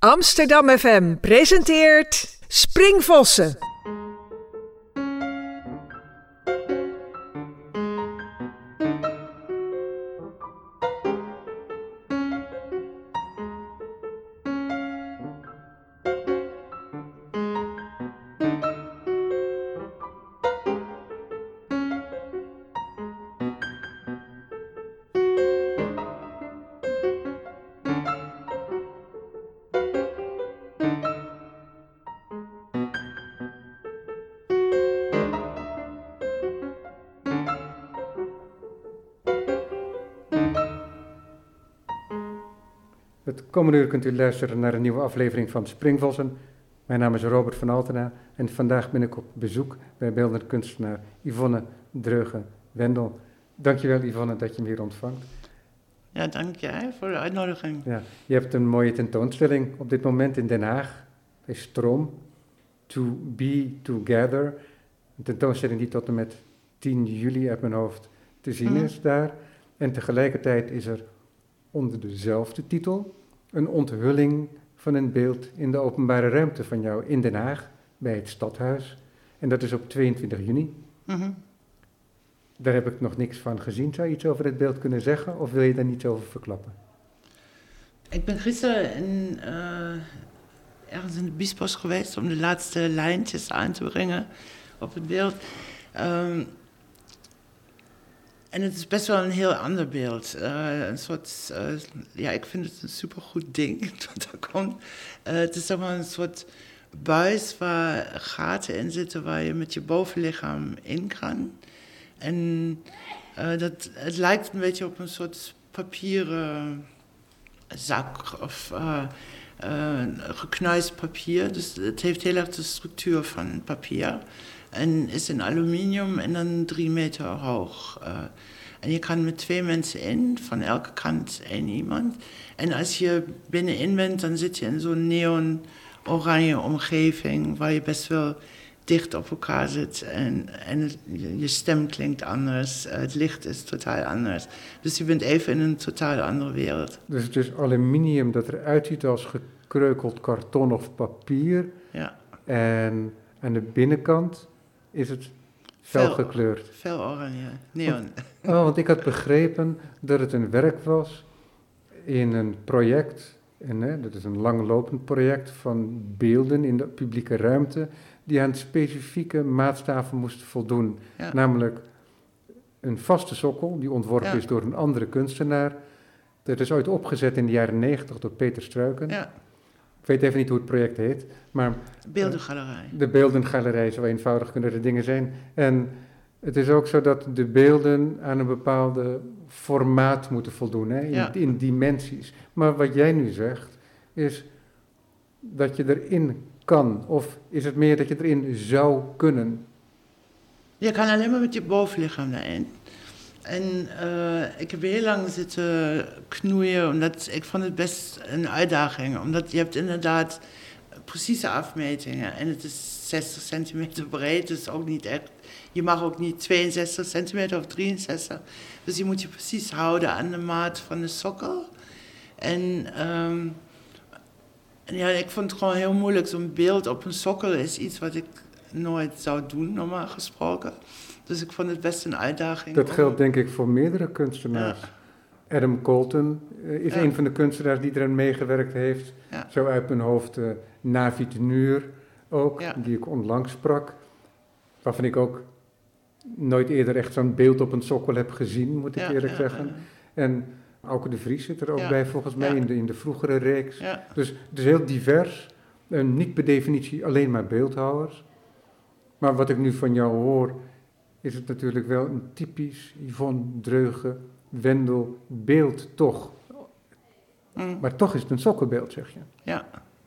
Amsterdam FM presenteert Springvossen. Het komende uur kunt u luisteren naar een nieuwe aflevering van Springvossen. Mijn naam is Robert van Altena en vandaag ben ik op bezoek bij beeldend kunstenaar Yvonne Dreugen-Wendel. Dankjewel Yvonne dat je me hier ontvangt. Ja, dank jij voor de uitnodiging. Ja, je hebt een mooie tentoonstelling op dit moment in Den Haag, bij Stroom, To Be Together. Een tentoonstelling die tot en met 10 juli uit mijn hoofd te zien is daar. En tegelijkertijd is er onder dezelfde titel een onthulling van een beeld in de openbare ruimte van jou in Den Haag, bij het Stadhuis. En dat is op 22 juni. Daar heb ik nog niks van gezien. Zou je iets over het beeld kunnen zeggen of wil je daar niets over verklappen? Ik ben gisteren ergens in de Biesbos geweest om de laatste lijntjes aan te brengen op het beeld. En het is best wel een heel ander beeld. Een soort, ik vind het een supergoed ding dat er komt. Het is zeg maar een soort buis waar gaten in zitten waar je met je bovenlichaam in kan. En het lijkt een beetje op een soort papieren zak of geknuist papier. Dus het heeft heel erg de structuur van papier. En is in aluminium en dan 3 meter hoog. En je kan met 2 mensen in, van elke kant 1 iemand. En als je binnenin bent, dan zit je in zo'n neon-oranje omgeving waar je best wel dicht op elkaar zit. En je stem klinkt anders, het licht is totaal anders. Dus je bent even in een totaal andere wereld. Dus het is aluminium dat eruit ziet als gekreukeld karton of papier. Ja. En aan de binnenkant is het fel gekleurd. Fel oranje, neon. Want ik had begrepen dat het een werk was in een project, en dat is een langlopend project van beelden in de publieke ruimte, die aan specifieke maatstaven moesten voldoen. Ja. Namelijk een vaste sokkel, die ontworpen is door een andere kunstenaar. Dat is ooit opgezet in de jaren 90 door Peter Struiken. Ja. Ik weet even niet hoe het project heet, maar Beeldengalerij. De beeldengalerij, zo eenvoudig kunnen de dingen zijn. En het is ook zo dat de beelden aan een bepaalde formaat moeten voldoen, in dimensies. Maar wat jij nu zegt, is dat je erin kan. Of is het meer dat je erin zou kunnen? Je kan alleen maar met je bovenlichaam daarin. En ik heb heel lang zitten knoeien, omdat ik vond het best een uitdaging. Omdat je hebt inderdaad precieze afmetingen en het is 60 centimeter breed, dus ook niet echt. Je mag ook niet 62 centimeter of 63. Dus je moet je precies houden aan de maat van de sokkel. En ik vond het gewoon heel moeilijk. Zo'n beeld op een sokkel is iets wat ik nooit zou doen, normaal gesproken. Dus ik vond het best een uitdaging. Dat geldt denk ik voor meerdere kunstenaars. Ja. Adam Colton is een van de kunstenaars die eraan meegewerkt heeft. Ja. Zo uit mijn hoofd Navi Tenuur ook, die ik onlangs sprak. Waarvan ik ook nooit eerder echt zo'n beeld op een sokkel heb gezien, moet ik eerlijk zeggen. En Auke de Vries zit er ook bij volgens mij in de vroegere reeks. Ja. Dus het is heel divers. Niet per definitie alleen maar beeldhouwers. Maar wat ik nu van jou hoor, is het natuurlijk wel een typisch Yvonne Dreugen-Wendel beeld toch. Maar toch is het een sokkelbeeld, zeg je. Ja.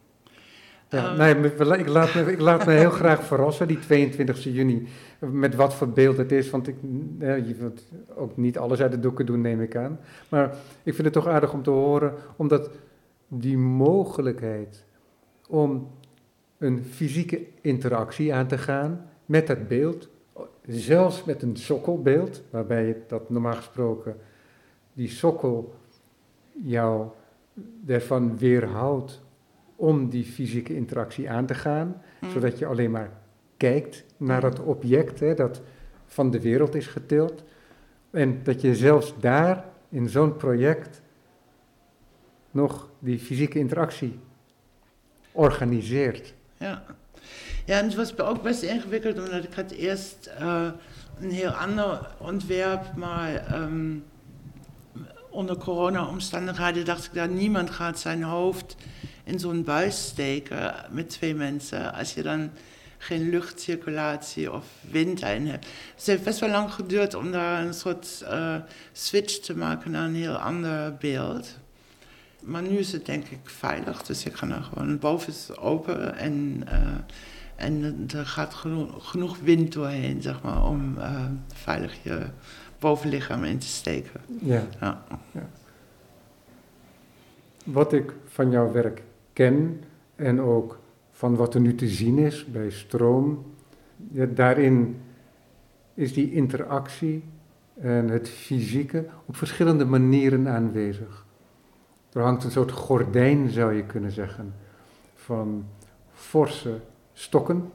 Ik laat me heel graag verrassen, die 22 juni, met wat voor beeld het is. Want je wilt ook niet alles uit de doeken doen, neem ik aan. Maar ik vind het toch aardig om te horen, omdat die mogelijkheid om een fysieke interactie aan te gaan met dat beeld, zelfs met een sokkelbeeld, waarbij je dat normaal gesproken, die sokkel jou ervan weerhoudt om die fysieke interactie aan te gaan, zodat je alleen maar kijkt naar dat object, hè, dat van de wereld is getild. En dat je zelfs daar, in zo'n project, nog die fysieke interactie organiseert. Ja. Ja, en het was ook best ingewikkeld, omdat ik had eerst een heel ander ontwerp, maar onder corona-omstandigheden dacht ik dat niemand gaat zijn hoofd in zo'n buis steken met 2 mensen, als je dan geen luchtcirculatie of wind in hebt. Het heeft best wel lang geduurd om daar een soort switch te maken naar een heel ander beeld. Maar nu is het denk ik veilig, dus je kan er gewoon, boven is open en er gaat genoeg wind doorheen, zeg maar, om veilig je bovenlichaam in te steken. Ja. Ja. Wat ik van jouw werk ken en ook van wat er nu te zien is bij Stroom, ja, daarin is die interactie en het fysieke op verschillende manieren aanwezig. Er hangt een soort gordijn, zou je kunnen zeggen, van forse stokken,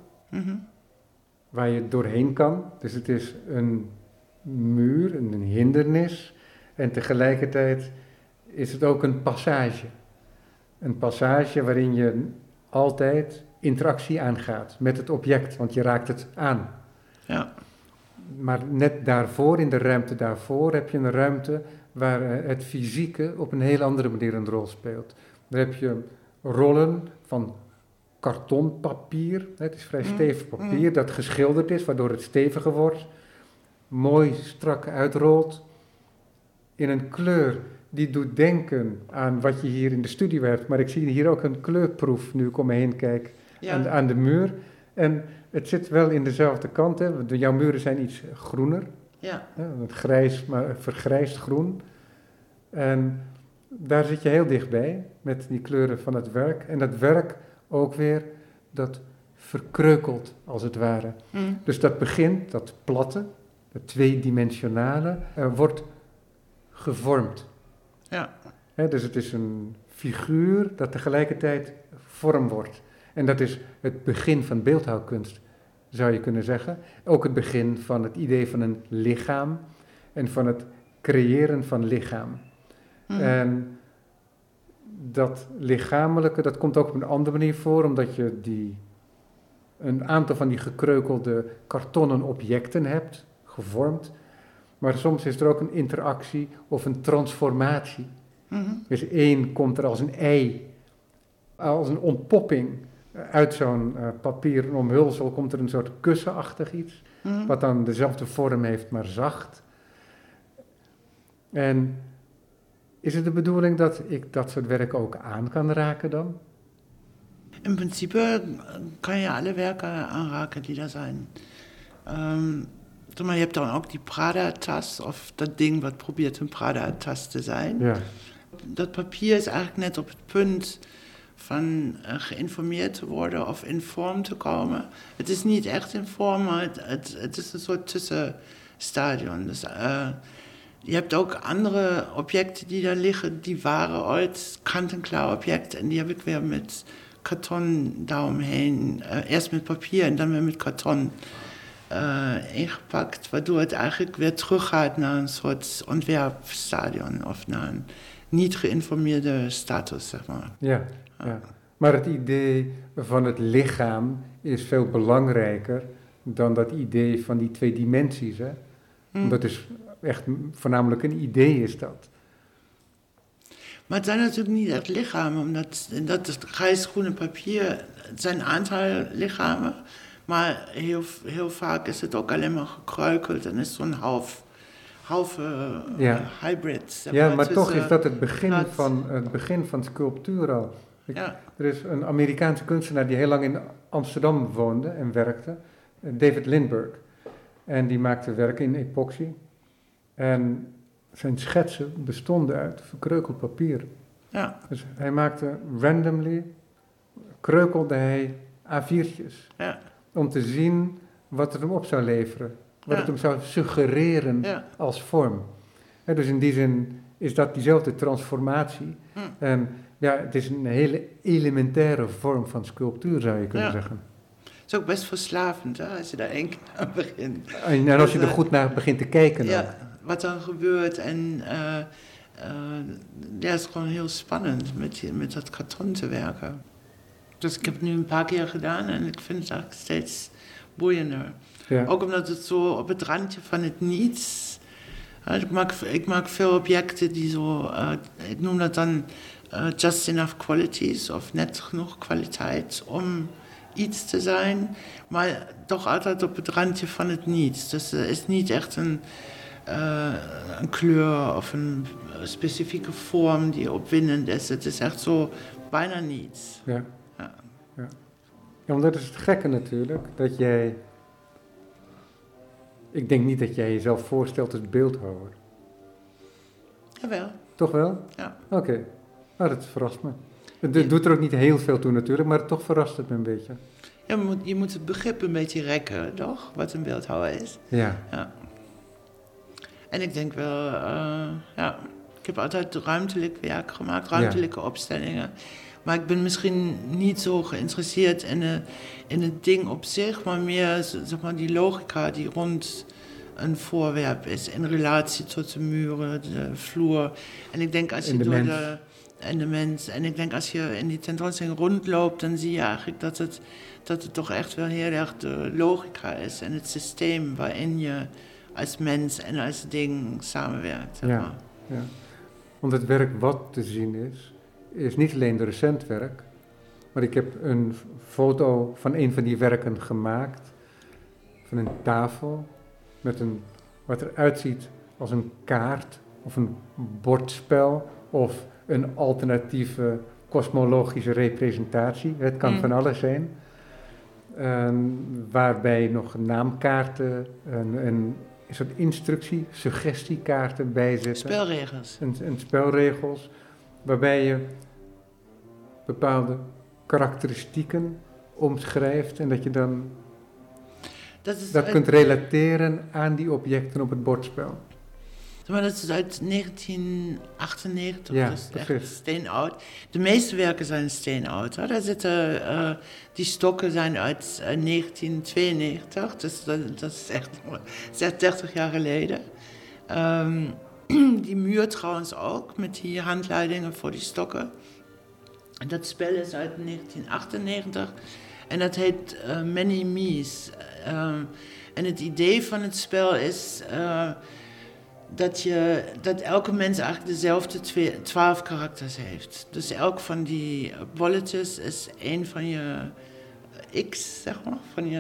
waar je doorheen kan. Dus het is een muur, een hindernis, en tegelijkertijd is het ook een passage. Een passage waarin je altijd interactie aangaat met het object, want je raakt het aan. Ja. Maar net daarvoor, in de ruimte daarvoor, heb je een ruimte waar het fysieke op een heel andere manier een rol speelt. Daar heb je rollen van kartonpapier, het is vrij stevig papier, dat geschilderd is, waardoor het steviger wordt, mooi strak uitrolt, in een kleur die doet denken aan wat je hier in de studio hebt, maar ik zie hier ook een kleurproef nu ik om me heen kijk aan de muur. En het zit wel in dezelfde kant, hè. Jouw muren zijn iets groener, grijs, maar vergrijsd groen. En daar zit je heel dichtbij met die kleuren van het werk. En dat werk ook weer, dat verkreukelt als het ware. Dus dat begint, dat platte, dat tweedimensionale, wordt gevormd. Ja. Dus het is een figuur dat tegelijkertijd vorm wordt. En dat is het begin van beeldhouwkunst, zou je kunnen zeggen. Ook het begin van het idee van een lichaam en van het creëren van lichaam. En dat lichamelijke, dat komt ook op een andere manier voor, omdat je een aantal van die gekreukelde kartonnen objecten hebt, gevormd. Maar soms is er ook een interactie of een transformatie. Dus één komt er als een ei, als een ontpopping uit zo'n papieren omhulsel, komt er een soort kussenachtig iets, wat dan dezelfde vorm heeft, maar zacht. En is het de bedoeling dat ik dat soort werk ook aan kan raken dan? In principe kan je alle werken aanraken die er zijn. Maar je hebt dan ook die Prada-tas, of dat ding wat probeert een Prada-tas te zijn. Ja. Dat papier is eigenlijk net op het punt van geïnformeerd te worden of in vorm te komen. Het is niet echt in vorm, maar het is een soort tussenstadion. Dus je hebt ook andere objecten die daar liggen, die waren ooit kant-en-klaar objecten en die heb ik weer met karton daaromheen, eerst met papier en dan weer met karton ingepakt, waardoor het eigenlijk weer teruggaat naar een soort ontwerpstadion of naar een niet geïnformeerde status, zeg maar. Ja. Maar het idee van het lichaam is veel belangrijker dan dat idee van die 2 dimensies, hè? Dat is echt voornamelijk een idee, is dat. Maar het zijn natuurlijk niet echt lichamen, omdat dat is grijs-groene papier, het zijn een aantal lichamen, maar heel vaak is het ook alleen maar gekreukeld en is zo'n halve hybrid. Maar toch is dat het begin van sculptuur al. Er is een Amerikaanse kunstenaar die heel lang in Amsterdam woonde en werkte, David Lindbergh. En die maakte werken in epoxy. En zijn schetsen bestonden uit verkreukeld papier. Ja. Dus hij maakte kreukelde hij A4'tjes. Ja. Om te zien wat het hem op zou leveren. Wat het hem zou suggereren als vorm. Dus in die zin is dat diezelfde transformatie. En Ja, het is een hele elementaire vorm van sculptuur, zou je kunnen zeggen. Het is ook best verslavend, hè, als je daar één keer aan begint. En als je er goed naar begint te kijken. Ja, ook. wat dan gebeurt. En het is gewoon heel spannend met dat karton te werken. Dus ik heb het nu een paar keer gedaan en ik vind het eigenlijk steeds boeiender. Ja. Ook omdat het zo op het randje van het niets... Ik maak veel objecten die zo... ik noem dat dan just enough qualities, of net genoeg kwaliteit om iets te zijn, maar toch altijd op het randje van het niets. Dus er is niet echt een kleur of een specifieke vorm die opwindend is. Het is echt zo bijna niets. Ja, want dat is het gekke natuurlijk, dat jij... Ik denk niet dat jij jezelf voorstelt als beeldhouwer. Jawel. Toch wel? Ja. Oké. Nou, dat verrast me. Het doet er ook niet heel veel toe natuurlijk, maar toch verrast het me een beetje. Ja, je moet het begrip een beetje rekken, toch? Wat een beeldhouwer is. Ja. En ik denk wel, ik heb altijd ruimtelijk werk gemaakt, ruimtelijke opstellingen. Maar ik ben misschien niet zo geïnteresseerd in het ding op zich, maar meer zeg maar, die logica die rond een voorwerp is, in relatie tot de muren, de vloer. En ik denk als je door de mens. En ik denk als je in die tentoonstelling rondloopt, dan zie je eigenlijk dat het toch echt wel heel erg de logica is en het systeem waarin je als mens en als ding samenwerkt. Zeg maar. Ja. Want het werk wat te zien is niet alleen de recent werk, maar ik heb een foto van een van die werken gemaakt, van een tafel, met wat eruit ziet als een kaart of een bordspel of een alternatieve kosmologische representatie. Het kan van alles zijn. Waarbij nog naamkaarten, een soort instructie, suggestiekaarten bij zitten. Spelregels. En spelregels, waarbij je bepaalde karakteristieken omschrijft en dat je dan dat kunt relateren aan die objecten op het bordspel. Maar dat is uit 1998, ja, dus echt steenoud. De meeste werken zijn steenoud. Hè. Daar zitten, die stokken zijn uit 1992, dus dat is echt 30 jaar geleden. Die muur trouwens ook, met die handleidingen voor die stokken. En dat spel is uit 1998 en dat heet Many Me's. En het idee van het spel is dat elke mens eigenlijk dezelfde 12 karakters heeft. Dus elk van die bolletjes is één van je X, zeg maar.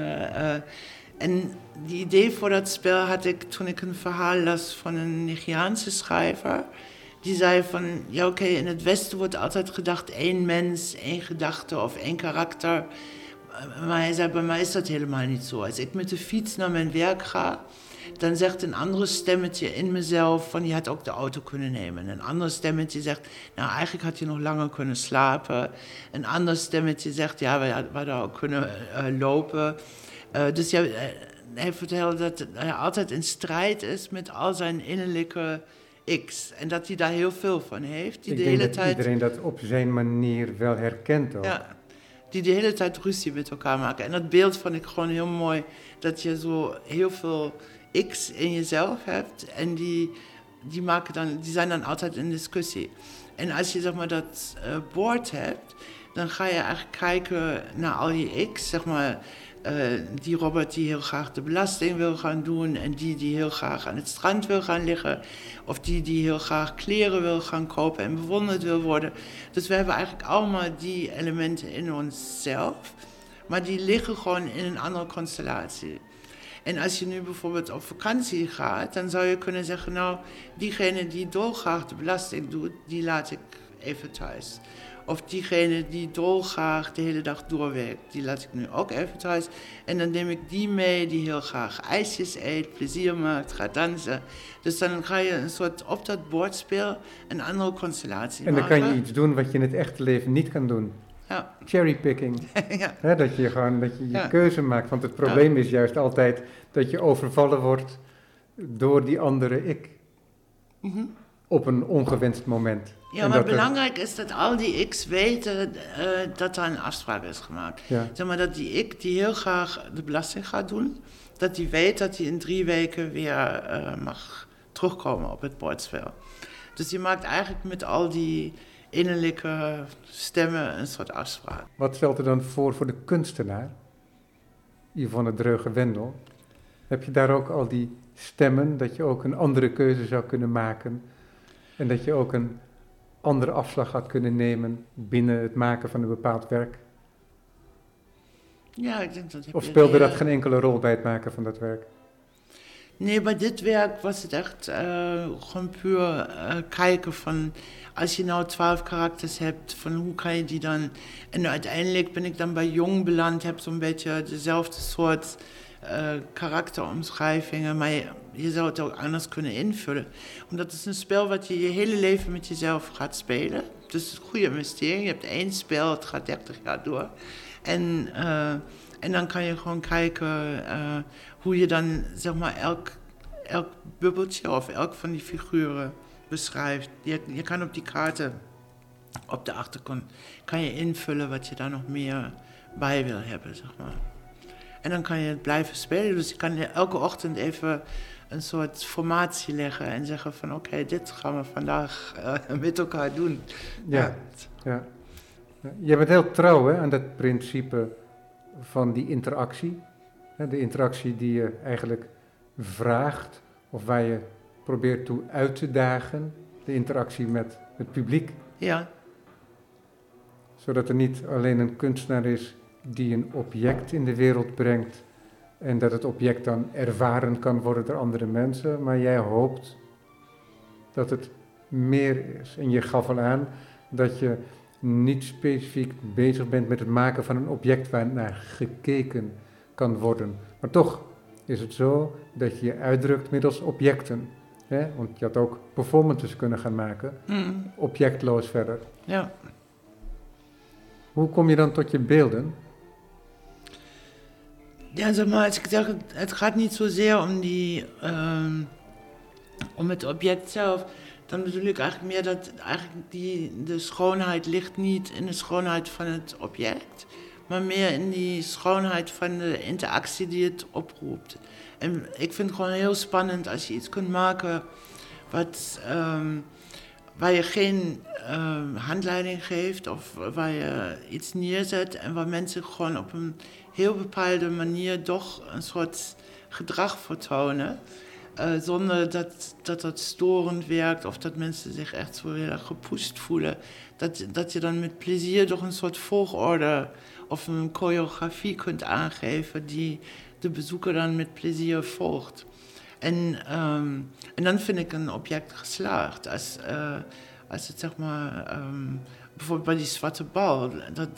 En die idee voor dat spel had ik toen ik een verhaal las van een Nigeriaanse schrijver. Die zei van, ja oké, in het Westen wordt altijd gedacht één mens, één gedachte of één karakter. Maar hij zei, bij mij is dat helemaal niet zo. Als ik met de fiets naar mijn werk ga, dan zegt een andere stemmetje in mezelf van, je had ook de auto kunnen nemen. Een ander stemmetje zegt, nou eigenlijk had je nog langer kunnen slapen. Een ander stemmetje zegt, ja, we hadden ook kunnen lopen. Dus hij vertelde dat hij altijd in strijd is met al zijn innerlijke X. En dat hij daar heel veel van heeft. Ik denk dat iedereen dat op zijn manier wel herkent ook. Ja, die de hele tijd ruzie met elkaar maken. En dat beeld vond ik gewoon heel mooi. Dat je zo heel veel X in jezelf hebt. En die zijn dan altijd in discussie. En als je zeg maar dat bord hebt, dan ga je eigenlijk kijken naar al je X, zeg maar. Die Robert die heel graag de belasting wil gaan doen en die heel graag aan het strand wil gaan liggen of die heel graag kleren wil gaan kopen en bewonderd wil worden. Dus we hebben eigenlijk allemaal die elementen in onszelf, maar die liggen gewoon in een andere constellatie. En als je nu bijvoorbeeld op vakantie gaat, dan zou je kunnen zeggen, nou, diegene die dolgraag de belasting doet, die laat ik even thuis. Of diegene die dolgraag de hele dag doorwerkt, die laat ik nu ook even thuis. En dan neem ik die mee die heel graag ijsjes eet, plezier maakt, gaat dansen. Dus dan ga je een soort op dat bordspel een andere constellatie maken. En dan kan je iets doen wat je in het echte leven niet kan doen. Ja. Cherrypicking. Ja. Dat je keuze maakt. Want het probleem is juist altijd dat je overvallen wordt door die andere ik. Mm-hmm. Op een ongewenst moment. Ja, maar belangrijk is dat al die X weten dat er een afspraak is gemaakt. Ja. Zeg maar dat die ik die heel graag de belasting gaat doen, dat die weet dat hij in 3 weken weer mag terugkomen op het bordspel. Dus die maakt eigenlijk met al die innerlijke stemmen een soort afspraak. Wat stelt er dan voor de kunstenaar, Yvonne Dröge-Wendel? Heb je daar ook al die stemmen, dat je ook een andere keuze zou kunnen maken en dat je ook een andere afslag had kunnen nemen binnen het maken van een bepaald werk? Ja, ik denk dat... Of speelde dat geen enkele rol bij het maken van dat werk? Nee, bij dit werk was het echt gewoon puur kijken van... Als je nou 12 karakters hebt, van hoe kan je die dan... En uiteindelijk ben ik dan bij Jong beland, heb zo'n beetje dezelfde soort karakteromschrijvingen, maar je zou het ook anders kunnen invullen. Omdat het is een spel wat je hele leven met jezelf gaat spelen. Dus het is een goede investering. Je hebt 1 spel, het gaat 30 jaar door. En dan kan je gewoon kijken hoe je dan, zeg maar, elk bubbeltje of elk van die figuren beschrijft. Je kan op die kaarten, op de achterkant, kan je invullen wat je daar nog meer bij wil hebben, zeg maar. En dan kan je het blijven spelen. Dus je kan elke ochtend even een soort formatie leggen en zeggen van oké, dit gaan we vandaag met elkaar doen. Ja. Je bent heel trouw aan dat principe van die interactie. De interactie die je eigenlijk vraagt of waar je probeert toe uit te dagen. De interactie met het publiek. Ja. Zodat er niet alleen een kunstenaar is die een object in de wereld brengt en dat het object dan ervaren kan worden door andere mensen, maar jij hoopt dat het meer is. En je gaf al aan dat je niet specifiek bezig bent met het maken van een object waar naar gekeken kan worden. Maar toch is het zo dat je je uitdrukt middels objecten. Hè? Want je had ook performances kunnen gaan maken, objectloos verder. Ja. Hoe kom je dan tot je beelden? Ja, zeg maar, als ik zeg, het gaat niet zozeer om het object zelf. Dan bedoel ik eigenlijk meer dat eigenlijk de schoonheid ligt niet in de schoonheid van het object, maar meer in die schoonheid van de interactie die het oproept. En ik vind het gewoon heel spannend als je iets kunt maken waar je geen handleiding geeft of waar je iets neerzet en waar mensen gewoon op een heel bepaalde manier toch een soort gedrag vertonen. Zonder dat storend werkt of dat mensen zich echt zo heel erg gepusht voelen. Dat je dan met plezier toch een soort volgorde of een choreografie kunt aangeven die de bezoeker dan met plezier volgt. En dan vind ik een object geslaagd. Als het, zeg maar, bijvoorbeeld bij die zwarte bal,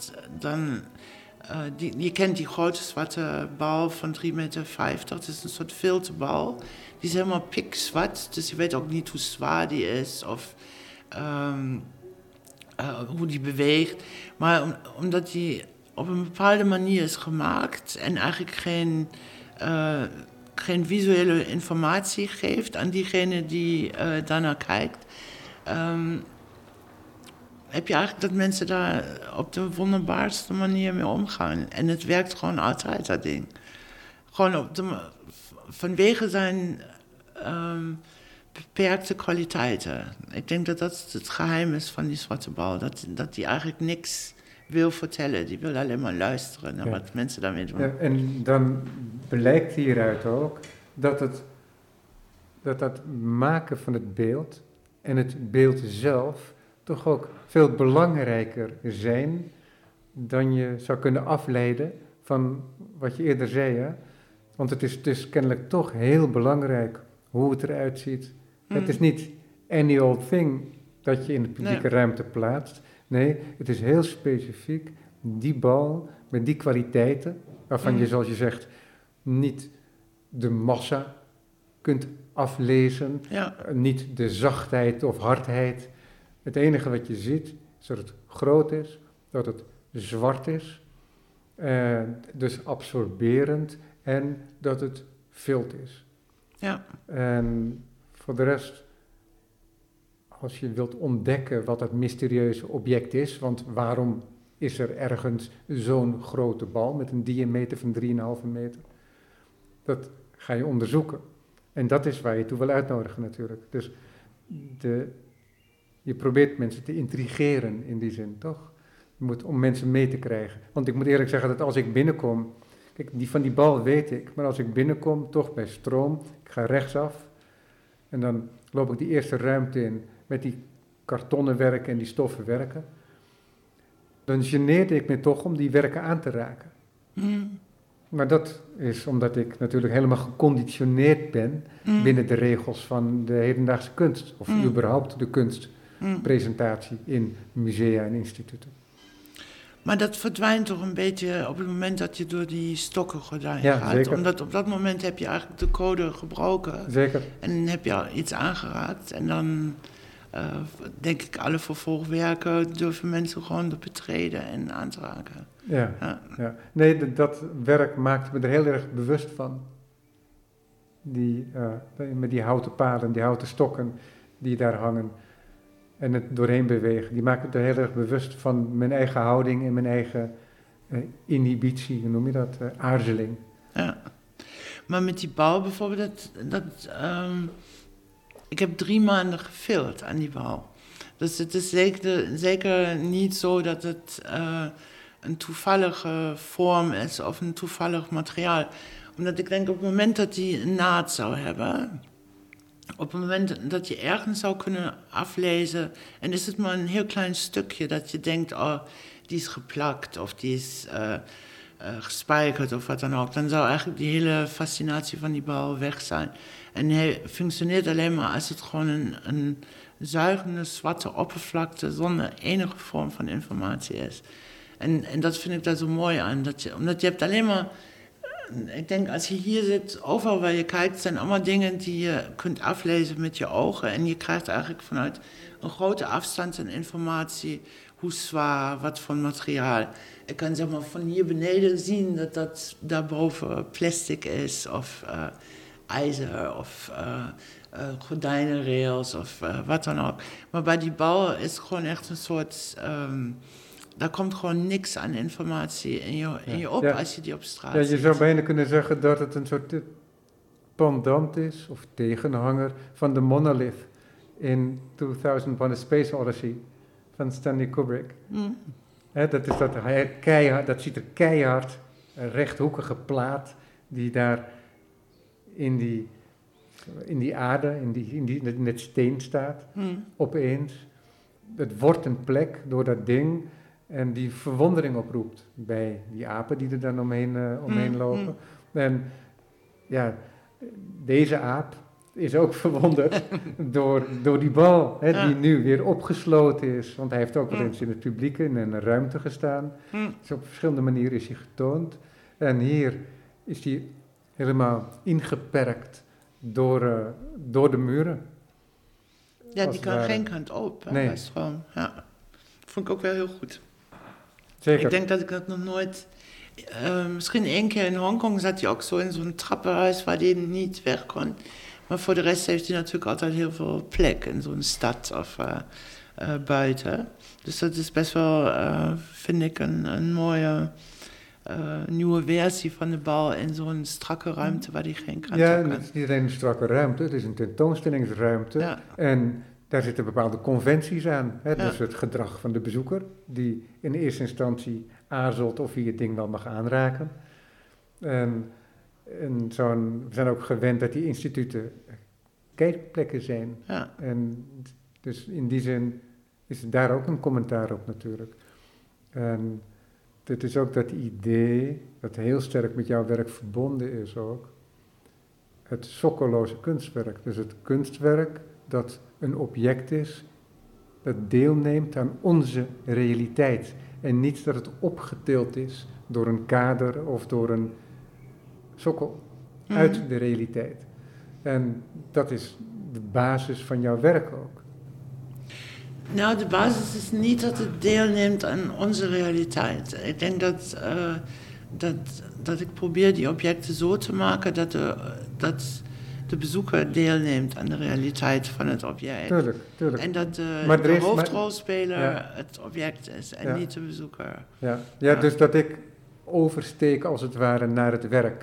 je kent die grote zwarte bal van 3,50 meter. Dat is een soort filterbal. Die is helemaal pikzwart, dus je weet ook niet hoe zwaar die is of hoe die beweegt. Maar omdat die op een bepaalde manier is gemaakt en eigenlijk geen visuele informatie geeft aan diegene die daarnaar kijkt, heb je eigenlijk dat mensen daar op de wonderbaarste manier mee omgaan. En het werkt gewoon altijd, dat ding. Gewoon vanwege zijn beperkte kwaliteiten. Ik denk dat dat het geheim is van die zwarte bal. Dat die eigenlijk niks wil vertellen. Die wil alleen maar luisteren naar wat mensen daarmee doen. Ja, en dan blijkt hieruit ook dat maken van het beeld en het beeld zelf toch ook veel belangrijker zijn dan je zou kunnen afleiden van wat je eerder zei. Hè? Want het is dus kennelijk toch heel belangrijk hoe het eruit ziet. Het is niet any old thing dat je in de publieke ruimte plaatst. Nee, het is heel specifiek die bal met die kwaliteiten, waarvan je, zoals je zegt, niet de massa kunt aflezen, niet de zachtheid of hardheid. Het enige wat je ziet is dat het groot is, dat het zwart is, dus absorberend en dat het vilt is. Ja. En voor de rest als je wilt ontdekken wat dat mysterieuze object is, want waarom is er ergens zo'n grote bal met een diameter van 3,5 meter? Dat ga je onderzoeken. En dat is waar je toe wil uitnodigen natuurlijk. Dus je probeert mensen te intrigeren in die zin, toch? Om mensen mee te krijgen. Want ik moet eerlijk zeggen dat als ik binnenkom, kijk, van die bal weet ik, maar als ik binnenkom, toch bij stroom, ik ga rechtsaf en dan loop ik die eerste ruimte in met die kartonnen werken en die stoffen werken. Dan geneerde ik me toch om die werken aan te raken. Maar dat is omdat ik natuurlijk helemaal geconditioneerd ben binnen de regels van de hedendaagse kunst. Of überhaupt de kunstpresentatie in musea en instituten. Maar dat verdwijnt toch een beetje op het moment dat je door die stokkengordijn gaat. Zeker. Omdat op dat moment heb je eigenlijk de code gebroken. Zeker. En dan heb je al iets aangeraakt. En dan denk ik alle vervolgwerken durven mensen gewoon te betreden en aan te raken. Ja. Nee, dat werk maakt me er heel erg bewust van. Met die houten paden, die houten stokken die daar hangen en het doorheen bewegen. Die maken me er heel erg bewust van mijn eigen houding en mijn eigen inhibitie, hoe noem je dat? Aarzeling. Ja, maar met die bal bijvoorbeeld, ik heb 3 maanden gefilmd aan die bal. Dus het is zeker niet zo dat het een toevallige vorm is of een toevallig materiaal. Omdat ik denk op het moment dat die een naad zou hebben, op het moment dat je ergens zou kunnen aflezen, en is het maar een heel klein stukje dat je denkt, oh, die is geplakt of die is gespijkerd of wat dan ook, dan zou eigenlijk die hele fascinatie van die bal weg zijn. En hij functioneert alleen maar als het gewoon een zuigende zwarte oppervlakte zonder enige vorm van informatie is. En dat vind ik daar zo mooi aan, omdat je hebt alleen maar, ik denk als je hier zit, overal waar je kijkt, zijn allemaal dingen die je kunt aflezen met je ogen. En je krijgt eigenlijk vanuit een grote afstand een informatie, hoe zwaar, wat voor materiaal. Ik kan zeg maar van hier beneden zien dat daarboven plastic is, of ijzer, of gordijnenrails, of wat dan ook. Maar bij die bal is het gewoon echt een soort, daar komt gewoon niks aan informatie in je op als je die op straat ziet. Je zou bijna kunnen zeggen dat het een soort pendant is, of tegenhanger, van de monolith in 2001 A Space Odyssey van Stanley Kubrick. Dat is dat ziet er keihard, een rechthoekige plaat die daar in die aarde, in het steen staat, opeens. Het wordt een plek door dat ding en die verwondering oproept bij die apen die er dan omheen lopen. En ja, deze aap is ook verwonderd door die bal, die nu weer opgesloten is. Want hij heeft ook wel eens in het publiek in een ruimte gestaan. Dus op verschillende manieren is hij getoond. En hier is hij helemaal ingeperkt door de muren. Ja, die kan geen kant op. Nee. Gewoon, ja. Vond ik ook wel heel goed. Zeker. Ik denk dat ik dat nog nooit... misschien 1 keer in Hongkong zat hij ook zo in zo'n trappenhuis waar hij niet weg kon. Maar voor de rest heeft hij natuurlijk altijd heel veel plek in zo'n stad of buiten. Dus dat is best wel, vind ik, een mooie nieuwe versie van de bal in zo'n strakke ruimte waar hij geen kant op kan. Ja, het is niet alleen een strakke ruimte, het is een tentoonstellingsruimte. Ja. En daar zitten bepaalde conventies aan. Dus het gedrag van de bezoeker, die in eerste instantie aarzelt of hij het ding wel mag aanraken. En we zijn ook gewend dat die instituten kijkplekken zijn. Ja. En dus in die zin is daar ook een commentaar op natuurlijk. En het is ook dat idee, dat heel sterk met jouw werk verbonden is ook, het sokkeloze kunstwerk. Dus het kunstwerk dat een object is, dat deelneemt aan onze realiteit. En niet dat het opgetild is door een kader of door een sokkel uit de realiteit. En dat is de basis van jouw werk ook. Nou, de basis is niet dat het deelneemt aan onze realiteit. Ik denk dat ik probeer die objecten zo te maken dat de bezoeker deelneemt aan de realiteit van het object. Tuurlijk. En dat de hoofdrolspeler het object is en niet de bezoeker. Ja, dus dat ik oversteek als het ware naar het werk.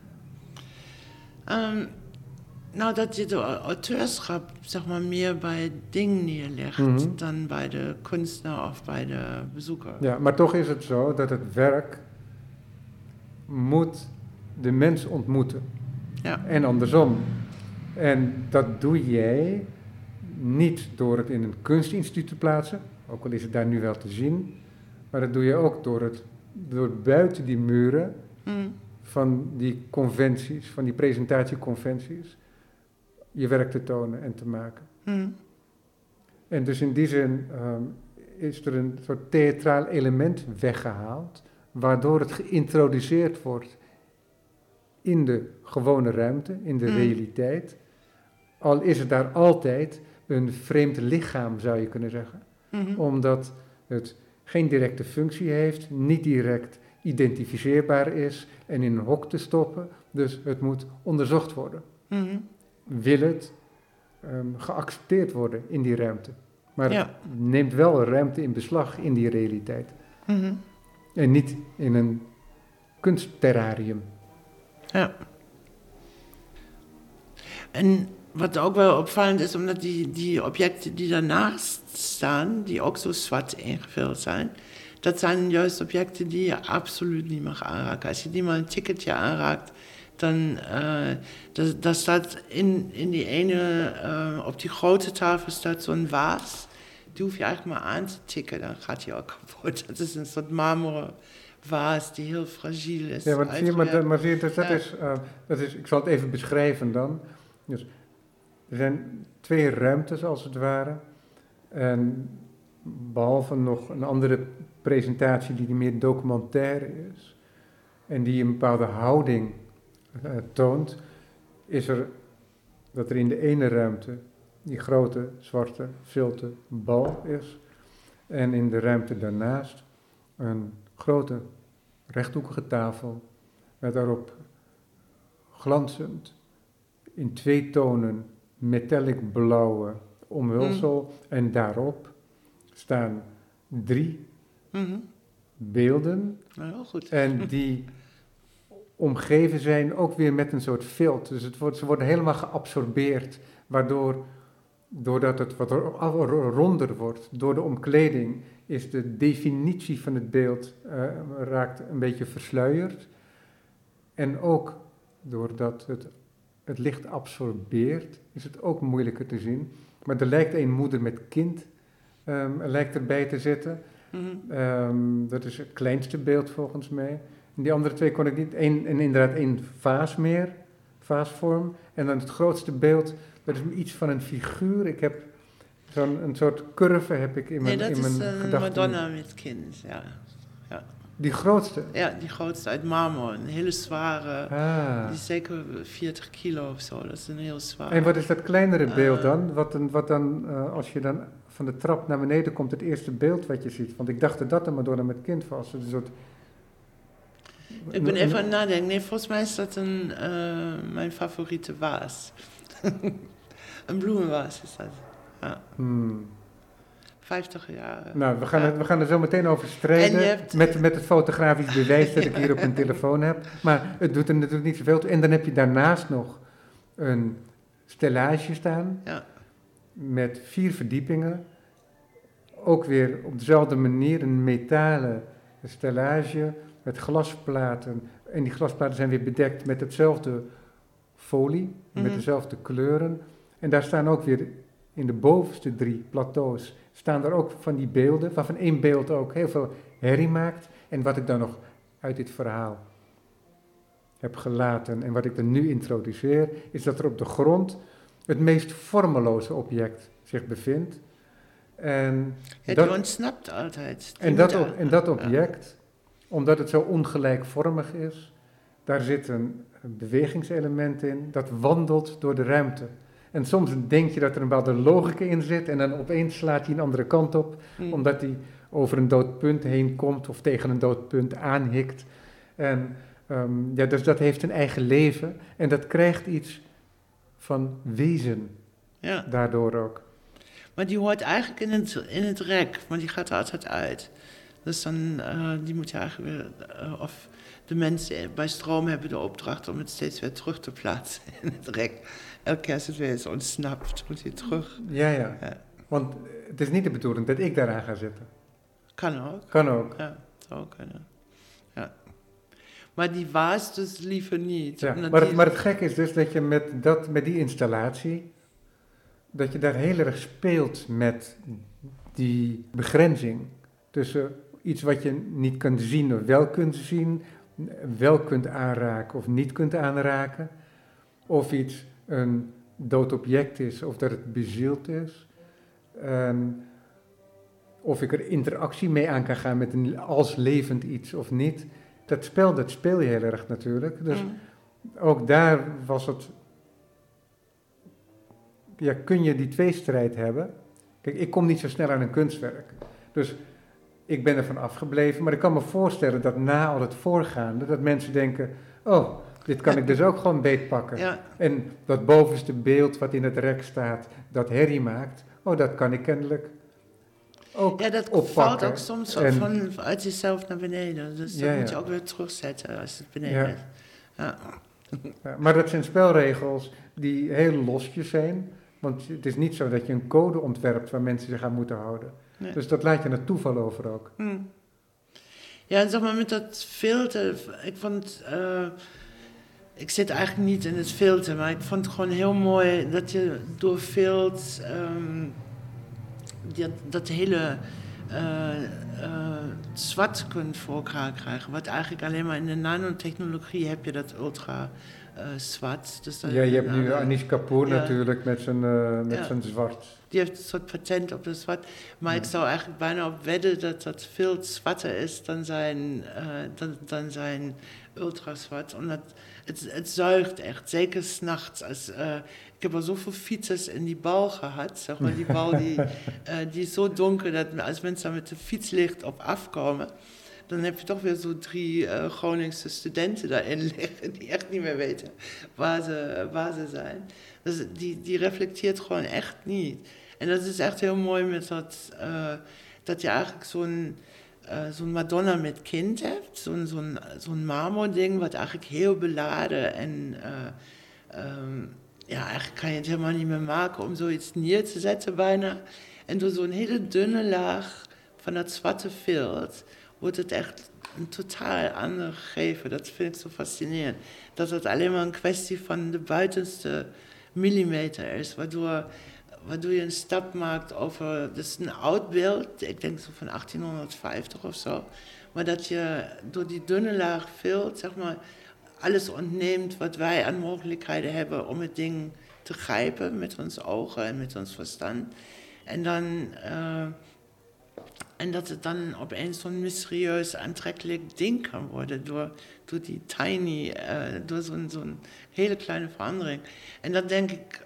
Nou, dat je de auteurschap zeg maar meer bij het ding neerlegt dan bij de kunstenaar of bij de bezoeker. Ja, maar toch is het zo dat het werk moet de mens ontmoeten. Ja. En andersom. En dat doe jij niet door het in een kunstinstituut te plaatsen, ook al is het daar nu wel te zien, maar dat doe je ook door buiten die muren van die conventies, van die presentatieconventies, je werk te tonen en te maken. En dus in die zin is er een soort theatraal element weggehaald, waardoor het geïntroduceerd wordt in de gewone ruimte, in de realiteit. Al is het daar altijd een vreemd lichaam, zou je kunnen zeggen. Omdat het geen directe functie heeft, niet direct identificeerbaar is en in een hok te stoppen. Dus het moet onderzocht worden. Wil het geaccepteerd worden in die ruimte. Maar het neemt wel ruimte in beslag in die realiteit. En niet in een kunstterrarium. Ja. En wat ook wel opvallend is, omdat die objecten die daarnaast staan, die ook zo zwart ingevuld zijn, dat zijn juist objecten die je absoluut niet mag aanraken. Als je die maar een ticketje aanraakt, dan daar staat in die ene, op die grote tafel staat zo'n vaas. Die hoef je eigenlijk maar aan te tikken, dan gaat die ook kapot. Dat is een soort marmeren vaas die heel fragiel is. Ja, maar zie je, dus dat is, ik zal het even beschrijven dan. Dus, er zijn 2 ruimtes als het ware. En behalve nog een andere presentatie die meer documentaire is. En die een bepaalde houding toont. Is er dat er in de ene ruimte die grote zwarte filte bal is. En in de ruimte daarnaast een grote rechthoekige tafel met daarop glanzend in 2 tonen metallic blauwe omhulsel en daarop staan 3 beelden heel goed. en die omgeven zijn ook weer met een soort filt. Dus ze worden helemaal geabsorbeerd, doordat het wat ronder wordt door de omkleding, is de definitie van het beeld raakt een beetje versluierd. En ook doordat het licht absorbeert, is het ook moeilijker te zien. Maar er lijkt een moeder met kind lijkt erbij te zitten. Dat is het kleinste beeld volgens mij. En die andere 2 kon ik niet. Inderdaad 1 vaasvorm. En dan het grootste beeld, dat is iets van een figuur. Ik heb een soort curve heb ik in mijn gedachten. Nee, dat is een Madonna met kind, ja. Die grootste? Ja, die grootste uit marmer. Een hele zware, die is zeker 40 kilo of zo. Dat is een heel zwaar. En wat is dat kleinere beeld dan? Wat dan, als je dan van de trap naar beneden komt, het eerste beeld wat je ziet? Want ik dacht dat een Madonna met kind was. Een soort... Ik ben even aan het nadenken. Nee, volgens mij is dat mijn favoriete vaas. Een bloemenvaas is dat. Ja. 50 jaar. Nou, we gaan er zo meteen over strijden met het fotografisch bewijs dat ik hier op mijn telefoon heb. Maar het doet er natuurlijk niet zoveel toe. En dan heb je daarnaast nog een stellage staan met 4 verdiepingen. Ook weer op dezelfde manier een metalen stellage met glasplaten. En die glasplaten zijn weer bedekt met hetzelfde folie, met dezelfde kleuren. En daar staan ook weer in de bovenste 3 plateaus staan er ook van die beelden, waarvan 1 beeld ook heel veel herrie maakt. En wat ik dan nog uit dit verhaal heb gelaten en wat ik er nu introduceer, is dat er op de grond het meest vormeloze object zich bevindt. En die ontsnapt altijd. En dat object, omdat het zo ongelijkvormig is, daar zit een bewegingselement in, dat wandelt door de ruimte. En soms denk je dat er een bepaalde logica in zit en dan opeens slaat hij een andere kant op, omdat hij over een dood punt heen komt of tegen een dood punt aanhikt. En dus dat heeft een eigen leven en dat krijgt iets van wezen. Ja. Daardoor ook. Maar die hoort eigenlijk in het rek, want die gaat er altijd uit. Dus dan, die moet je eigenlijk weer, of de mensen bij stroom hebben de opdracht om het steeds weer terug te plaatsen in het rek. Elke keer als het weer is ontsnapt, moet hij terug. Ja. Want het is niet de bedoeling dat ik daaraan ga zitten. Kan ook. Ja, zou kunnen. Ja. Maar die waast dus liever niet. Ja, maar het gekke is dus dat je met die installatie, dat je daar heel erg speelt met die begrenzing tussen iets wat je niet kunt zien of wel kunt zien, wel kunt aanraken of niet kunt aanraken, of iets een dood object is of dat het bezield is, of ik er interactie mee aan kan gaan met een als levend iets of niet. Dat speel je heel erg natuurlijk. Dus ook daar was het, ja, kun je die tweestrijd hebben. Kijk, ik kom niet zo snel aan een kunstwerk. Dus ik ben ervan afgebleven. Maar ik kan me voorstellen dat na al het voorgaande, dat mensen denken, oh, dit kan ik dus ook gewoon beetpakken. Ja. En dat bovenste beeld wat in het rek staat, dat herrie maakt, oh, dat kan ik kennelijk ook ja, dat oppakken. valt ook soms uit jezelf naar beneden. Dus dat moet je ook weer terugzetten als het beneden is. Ja. Ja, maar dat zijn spelregels die heel losjes zijn. Want het is niet zo dat je een code ontwerpt waar mensen zich aan moeten houden. Nee. Dus dat laat je naar toeval over ook. Ja, en zeg maar met dat filter, ik zit eigenlijk niet in het filter, maar ik vond het gewoon heel mooi dat je door filter dat hele zwart kunt voor elkaar krijgen. Wat eigenlijk alleen maar in de nanotechnologie heb je dat ultra zwart. Dus ja, je hebt nu Anish Kapoor natuurlijk met zijn zwart. Die heeft een soort patent op de zwart. Maar ik zou eigenlijk bijna op wedden dat dat veel zwarter is dan zijn ultrazwart. Omdat het zuigt echt, zeker 's nachts. Ik heb al zoveel fietsers in die bal gehad. Zeg maar, die bal die is zo donker dat als mensen daar met de fietslicht op afkomen, dan heb je toch weer zo 3 Groningse studenten daarin liggen die echt niet meer weten waar ze zijn. Dus die reflecteert gewoon echt niet. En dat is echt heel mooi met dat je eigenlijk zo'n Madonna met kind hebt. Zo'n marmording wat eigenlijk heel beladen en eigenlijk kan je het helemaal niet meer maken om zoiets neer te zetten bijna. En door zo'n hele dunne laag van dat zwarte vilt wordt het echt een totaal ander gegeven. Dat vind ik zo fascinerend. Dat het alleen maar een kwestie van de buitenste millimeter is, waardoor je een stap maakt over, dat is een oud beeld, ik denk zo van 1850 of zo, maar dat je door die dunne laag vilt, zeg maar, alles ontneemt wat wij aan mogelijkheden hebben om het ding te grijpen met onze ogen en met ons verstand. En dat het dan opeens zo'n mysterieus aantrekkelijk ding kan worden door die tiny, door zo'n hele kleine verandering. En dan denk ik,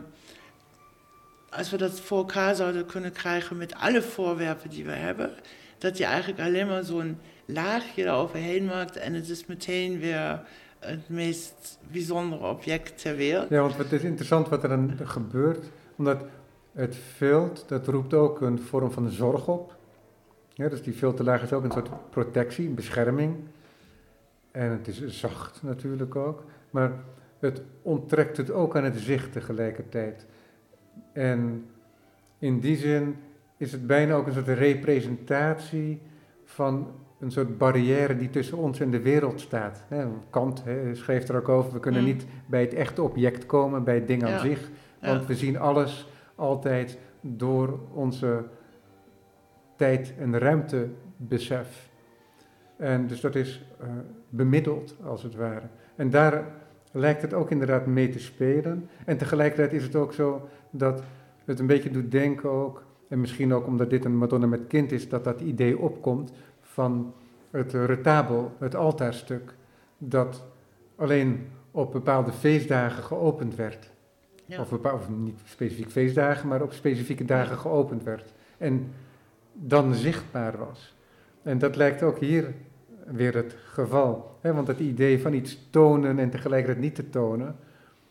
als we dat voor elkaar zouden kunnen krijgen met alle voorwerpen die we hebben, dat je eigenlijk alleen maar zo'n laagje eroverheen maakt en het is meteen weer het meest bijzondere object ter wereld. Ja, want het is interessant wat er dan gebeurt, omdat het vilt, dat roept ook een vorm van zorg op. Ja, dus die filterlaag is ook een soort protectie, bescherming. En het is zacht natuurlijk ook, maar het onttrekt het ook aan het zicht tegelijkertijd. En in die zin is het bijna ook een soort representatie van een soort barrière die tussen ons en de wereld staat. Kant schreef er ook over, we kunnen niet bij het echte object komen, bij het ding aan zich, want we zien alles altijd door onze tijd- en ruimtebesef. En dus dat is bemiddeld, als het ware. En daar lijkt het ook inderdaad mee te spelen. En tegelijkertijd is het ook zo dat het een beetje doet denken ook, en misschien ook omdat dit een Madonna met kind is, dat idee opkomt van het retabel, het altaarstuk, dat alleen op bepaalde feestdagen geopend werd. Ja. Of niet specifiek feestdagen, maar op specifieke dagen geopend werd. En dan zichtbaar was. En dat lijkt ook hier weer het geval. Want het idee van iets tonen en tegelijkertijd niet te tonen.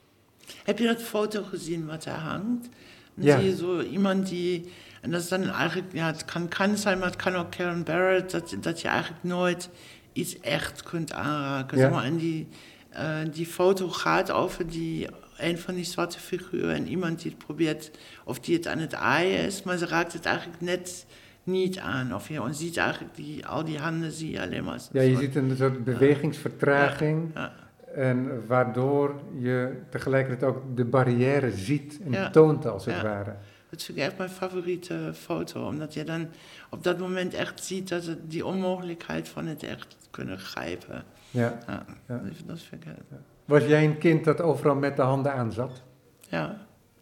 Heb je dat foto gezien wat er hangt? Dan Ja. zie je zo iemand die... En dat is dan eigenlijk... Ja, het kan zijn, maar het kan ook Karen Barrett... dat je eigenlijk nooit iets echt kunt aanraken. Ja. Zeg maar. En die foto gaat over een van die zwarte figuren... en iemand die het probeert... of die het aan het aaien is... maar ze raakt het eigenlijk net niet aan. Of je ziet eigenlijk al die handen zie je alleen maar... Ja, je ziet een soort bewegingsvertraging... Ja. En waardoor je tegelijkertijd ook de barrière ziet en Ja. toont als het Ja. ware. Dat vind ik echt mijn favoriete foto. Omdat je dan op dat moment echt ziet dat het die onmogelijkheid van het echt kunnen grijpen. Ja. Ja, Ja. dat vind ik... Was jij een kind dat overal met de handen aan zat? Ja.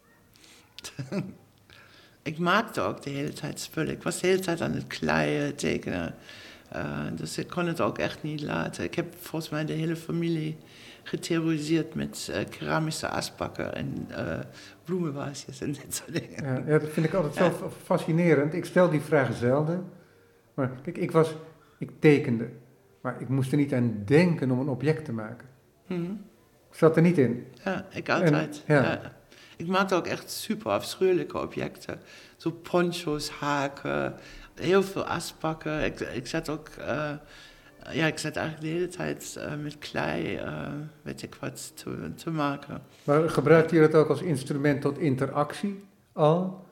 Ik maakte ook de hele tijd spullen. Ik was de hele tijd aan het kleien, tekenen. Dus ik kon het ook echt niet laten. Ik heb volgens mij de hele familie geterroriseerd met keramische asbakken en bloemenvaasjes en dit soort dingen. Ja, dat vind ik altijd zo fascinerend. Ik stel die vragen zelden. Maar kijk, ik tekende. Maar ik moest er niet aan denken om een object te maken. Mhm. Ik zat er niet in. Ja, ik altijd. En, ja. Ja. Ik maakte ook echt super afschuwelijke objecten. Zo poncho's, haken, heel veel asbakken. Ik zat ook... ik zat eigenlijk de hele tijd met klei, weet ik wat, te maken. Maar gebruikte je dat ook als instrument tot interactie al?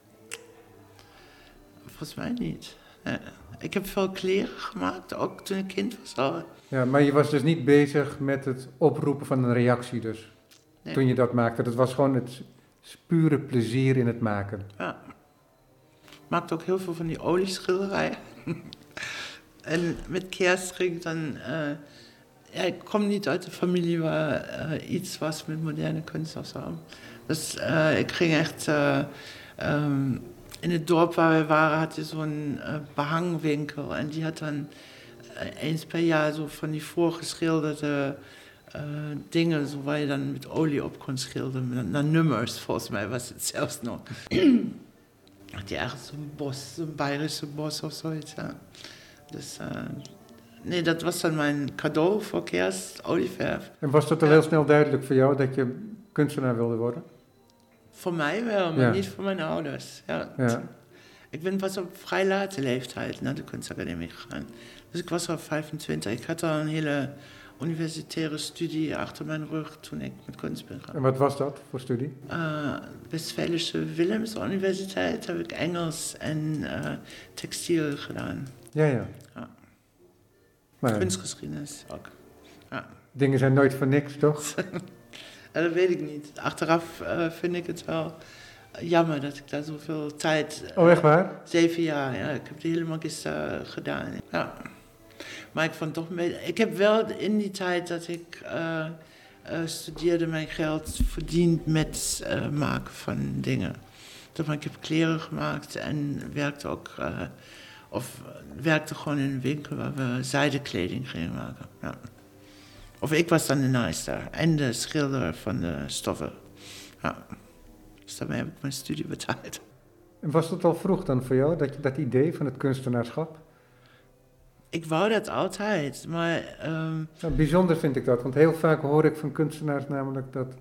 Volgens mij niet. Nee. Ik heb veel kleren gemaakt, ook toen ik kind was al. Ja, maar je was dus niet bezig met het oproepen van een reactie dus, Nee. toen je dat maakte. Dat was gewoon het pure plezier in het maken. Ja. Ik maakte ook heel veel van die olieschilderijen. En met kerst ging ik dan... ik kom niet uit een familie waar iets was met moderne kunst of zo. Dus ik ging echt... in het dorp waar we waren had je zo'n behangwinkel. En die had dan eens per jaar zo van die voorgeschilderde dingen... Zo waar je dan met olie op kon schilderen. Naar nummers, volgens mij was het zelfs nog. Had je ergens zo'n bos, zo'n Bayerische bos of zoiets. Ja. Dus dat was dan mijn cadeau voor kerst, olieverf. En was dat al heel snel duidelijk voor jou dat je kunstenaar wilde worden? Voor mij wel, maar niet voor mijn ouders. Ja. Ja. Ik ben pas op vrij late leeftijd naar de kunstacademie gegaan. Dus ik was al 25. Ik had al een hele universitaire studie achter mijn rug toen ik met kunst ben gegaan. En wat was dat voor studie? Westfälische Willems Universiteit heb ik Engels en textiel gedaan. Ja. Maar Kunstgeschiedenis ook. Ja. dingen zijn nooit voor niks, toch? Dat weet ik niet. Achteraf vind ik het wel jammer dat ik daar zoveel tijd... Oh, echt waar? 7 jaar, ja. Ik heb de hele magister gedaan. Ja. Maar ik vond toch... Ik heb wel in die tijd dat ik studeerde mijn geld verdiend met maken van dingen. Maar ik heb kleren gemaakt en werkte ook... werkte gewoon in een winkel waar we zijdenkleding gingen maken. Ja. Of ik was dan de naaister en de schilder van de stoffen. Ja. Dus daarmee heb ik mijn studie betaald. En was dat al vroeg dan voor jou, dat idee van het kunstenaarschap? Ik wou dat altijd, maar... Nou, bijzonder vind ik dat, want heel vaak hoor ik van kunstenaars namelijk dat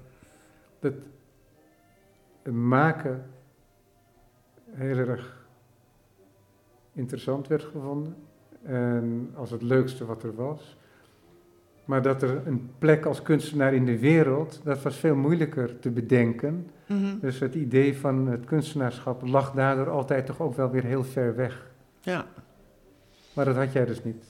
maken heel erg interessant werd gevonden. En als het leukste wat er was. Maar dat er een plek als kunstenaar in de wereld, dat was veel moeilijker te bedenken. Mm-hmm. Dus het idee van het kunstenaarschap lag daardoor altijd toch ook wel weer heel ver weg. Ja. Maar dat had jij dus niet.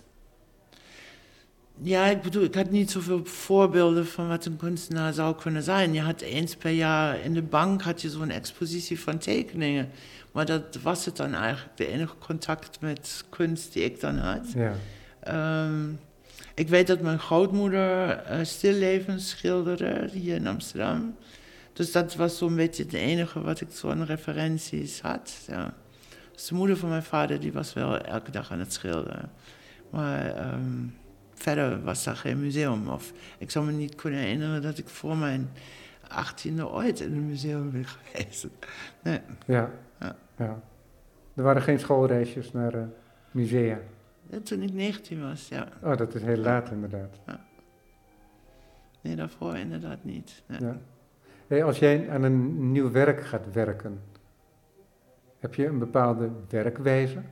Ja, ik bedoel, ik had niet zoveel voorbeelden van wat een kunstenaar zou kunnen zijn. Je had eens per jaar in de bank had je zo'n expositie van tekeningen. Maar dat was het dan eigenlijk, de enige contact met kunst die ik dan had. Ja. Ik weet dat mijn grootmoeder stillevens schilderde hier in Amsterdam. Dus dat was zo'n beetje het enige wat ik zo aan referenties had. Ja. Dus de moeder van mijn vader die was wel elke dag aan het schilderen. Maar verder was daar geen museum. Of ik zou me niet kunnen herinneren dat ik voor mijn 18e ooit in een museum ben geweest. Nee. Ja. Er waren geen schoolreisjes naar musea. Ja, toen ik 19 was, ja. Oh, dat is heel laat inderdaad. Ja. Nee, daarvoor inderdaad niet. Nee. Ja. Hey, als jij aan een nieuw werk gaat werken, heb je een bepaalde werkwijze?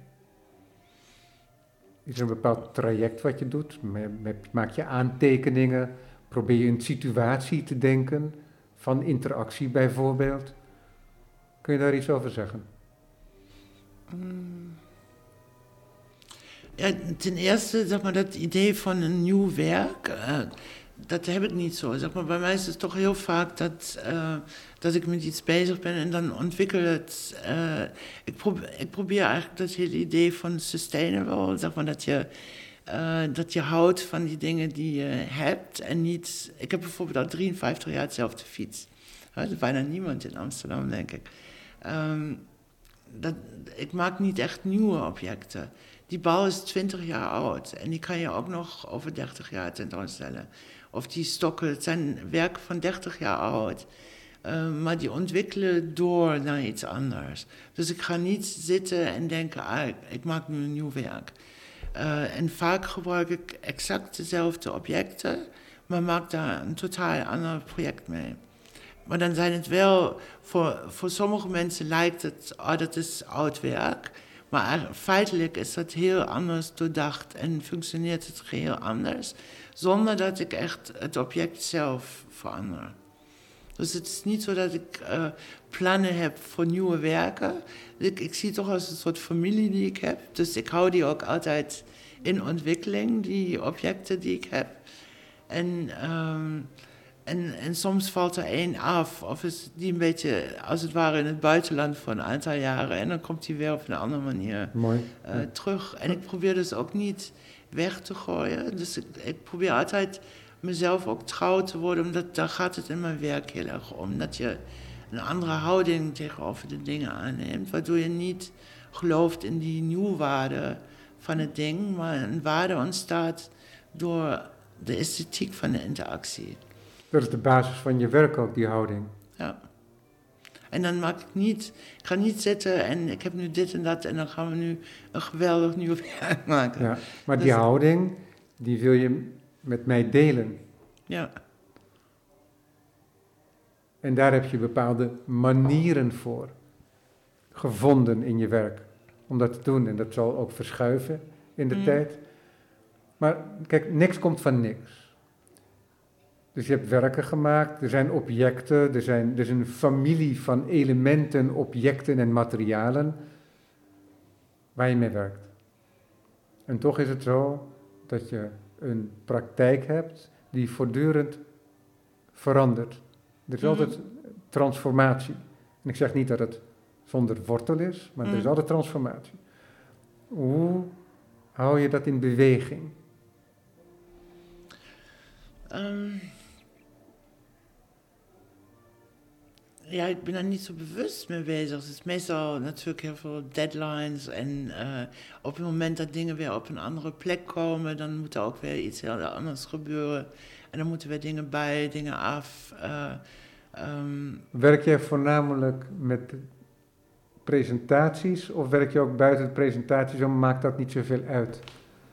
Is er een bepaald traject wat je doet? Maak je aantekeningen? Probeer je een situatie te denken? Van interactie bijvoorbeeld? Kun je daar iets over zeggen? Ja, ten eerste, zeg maar, dat idee van een nieuw werk, dat heb ik niet zo. Zeg maar, bij mij is het toch heel vaak dat ik met iets bezig ben en dan ontwikkel het. Ik probeer eigenlijk dat hele idee van sustainable, zeg maar, dat je houdt van die dingen die je hebt en niet. Ik heb bijvoorbeeld al 53 jaar hetzelfde fiets. Er is bijna niemand in Amsterdam, denk ik. Ik maak niet echt nieuwe objecten. Die bouw is 20 jaar oud en die kan je ook nog over 30 jaar tentoonstellen. Of die stokken, het zijn werken van 30 jaar oud, maar die ontwikkelen door naar iets anders. Dus ik ga niet zitten en denken, ik maak nu een nieuw werk. En vaak gebruik ik exact dezelfde objecten, maar maak daar een totaal ander project mee. Maar dan zijn het wel, voor sommige mensen lijkt het, dat is oud werk. Maar feitelijk is dat heel anders doordacht en functioneert het geheel anders. Zonder dat ik echt het object zelf verander. Dus het is niet zo dat ik plannen heb voor nieuwe werken. Ik zie het toch als een soort familie die ik heb. Dus ik hou die ook altijd in ontwikkeling, die objecten die ik heb. En soms valt er één af, of is die een beetje, als het ware, in het buitenland voor een aantal jaren. En dan komt die weer op een andere manier terug. En ik probeer dus ook niet weg te gooien. Dus ik probeer altijd mezelf ook trouw te worden, omdat daar gaat het in mijn werk heel erg om. Dat je een andere houding tegenover de dingen aanneemt, waardoor je niet gelooft in die nieuwwaarde van het ding, maar een waarde ontstaat door de esthetiek van de interactie. Dat is de basis van je werk ook, die houding. Ja. En dan ik ga niet zitten en ik heb nu dit en dat en dan gaan we nu een geweldig nieuw werk maken. Ja, maar die houding, die wil je met mij delen. Ja. En daar heb je bepaalde manieren voor gevonden in je werk om dat te doen. En dat zal ook verschuiven in de tijd. Maar kijk, niks komt van niks. Dus je hebt werken gemaakt, er zijn objecten, er is een familie van elementen, objecten en materialen waar je mee werkt. En toch is het zo dat je een praktijk hebt die voortdurend verandert. Er is altijd transformatie. En ik zeg niet dat het zonder wortel is, maar er is altijd transformatie. Hoe hou je dat in beweging? Ja, ik ben daar niet zo bewust mee bezig. Het is meestal natuurlijk heel veel deadlines en op het moment dat dingen weer op een andere plek komen, dan moet er ook weer iets heel anders gebeuren. En dan moeten weer dingen bij, dingen af. Werk jij voornamelijk met presentaties of werk je ook buiten de presentaties of maakt dat niet zoveel uit?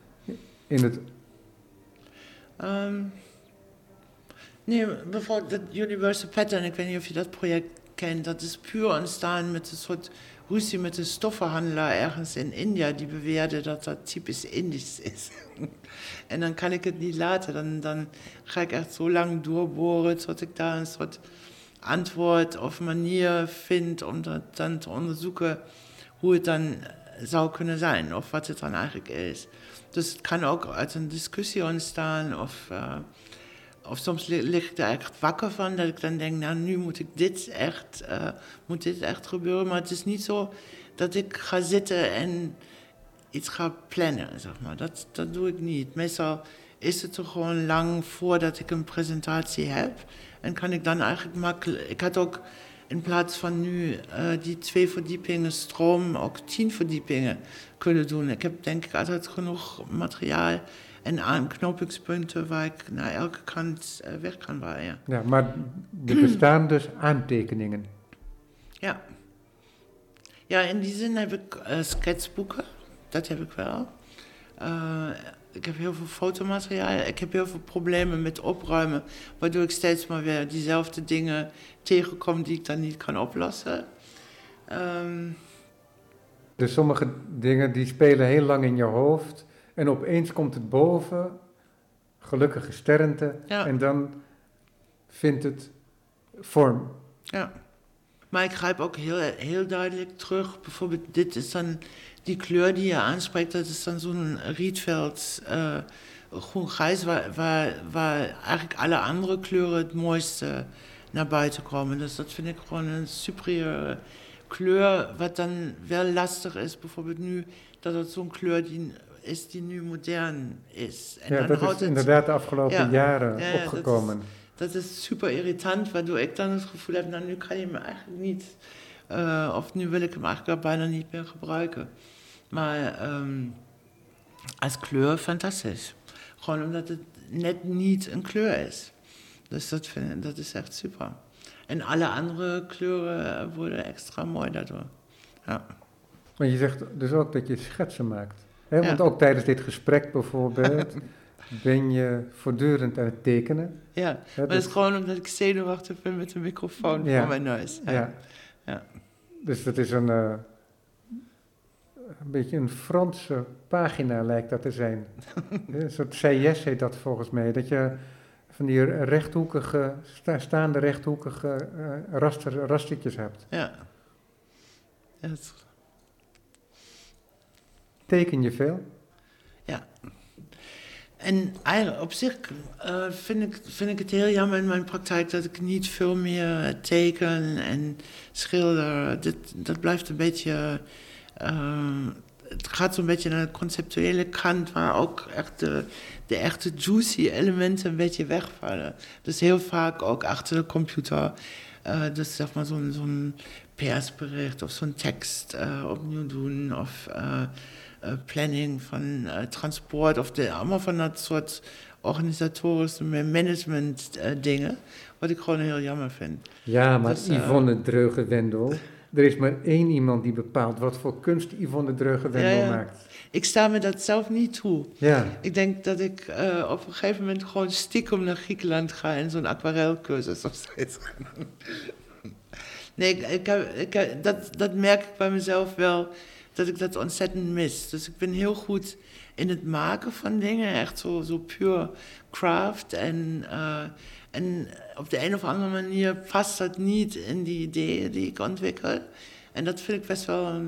Nee, bijvoorbeeld dat Universal Pattern, ik weet niet of je dat project kent, dat is puur ontstaan met een soort ruzie met een stoffenhandelaar ergens in India, die beweerde dat dat typisch Indisch is. En dan kan ik het niet laten, dan ga ik echt zo lang doorboren tot ik daar een soort antwoord of manier vind om dat dan te onderzoeken hoe het dan zou kunnen zijn of wat het dan eigenlijk is. Dus het kan ook uit een discussie ontstaan of soms lig ik er echt wakker van, dat ik dan denk, nou nu moet dit echt gebeuren. Maar het is niet zo dat ik ga zitten en iets ga plannen, zeg maar. Dat doe ik niet. Meestal is het er gewoon lang voordat ik een presentatie heb. En kan ik dan eigenlijk makkelijk. Ik had ook in plaats van nu die 2 verdiepingen stroom ook 10 verdiepingen kunnen doen. Ik heb denk ik altijd genoeg materiaal en aanknopingspunten waar ik naar elke kant weg kan waaien. Ja, maar er bestaan dus aantekeningen. Ja. Ja, in die zin heb ik schetsboeken. Dat heb ik wel. ik heb heel veel fotomateriaal. Ik heb heel veel problemen met opruimen, waardoor ik steeds maar weer diezelfde dingen tegenkom die ik dan niet kan oplossen. Dus sommige dingen die spelen heel lang in je hoofd en opeens komt het boven, gelukkige sterrente, en dan vindt het vorm. Ja, maar ik grijp ook heel duidelijk terug. Bijvoorbeeld dit is dan die kleur die je aanspreekt, dat is dan zo'n Rietveld groen-grijs, waar eigenlijk alle andere kleuren het mooiste naar buiten komen. Dus dat vind ik gewoon een superieure kleur, wat dan wel lastig is, bijvoorbeeld nu, dat het zo'n kleur is die nu modern is. En ja, dan dat is inderdaad de afgelopen jaren opgekomen. Dat is super irritant, waardoor ik dan het gevoel heb, nou nu kan je me eigenlijk niet, of nu wil ik hem eigenlijk bijna niet meer gebruiken. Maar als kleur fantastisch. Gewoon omdat het net niet een kleur is. Dus dat is echt super. En alle andere kleuren worden extra mooi daardoor. Ja. Maar je zegt dus ook dat je schetsen maakt. Hè? Want ook tijdens dit gesprek bijvoorbeeld ben je voortdurend aan het tekenen. Ja, maar dat is gewoon omdat ik zenuwachtig ben met de microfoon voor mijn neus. Ja. Dus dat is een beetje een Franse pagina lijkt dat te zijn. Een soort sailles heet dat volgens mij. Dat je van die rechthoekige, staande rechthoekige rastertjes hebt. Ja. Teken je veel? Ja. En eigenlijk op zich vind ik het heel jammer in mijn praktijk dat ik niet veel meer teken en schilder. Dat blijft een beetje... het gaat zo'n beetje naar de conceptuele kant, waar ook echt de echte juicy elementen een beetje wegvallen. Dus heel vaak ook achter de computer. Dus zeg maar zo'n persbericht of zo'n tekst opnieuw doen of planning van transport of allemaal van dat soort organisatorische management dingen, wat ik gewoon heel jammer vind. Ja, maar dus, Yvonne Dreugen-Wendel, er is maar één iemand die bepaalt wat voor kunst Yvonne Dreugen-Wendel maakt. Ik sta me dat zelf niet toe. Ja. Ik denk dat ik op een gegeven moment gewoon stiekem naar Griekenland ga en zo'n aquarelcursus of zoiets. Nee, dat merk ik bij mezelf wel, dat ik dat ontzettend mis. Dus ik ben heel goed in het maken van dingen, echt zo puur craft. En op de een of andere manier past dat niet in die ideeën die ik ontwikkel. En dat vind ik best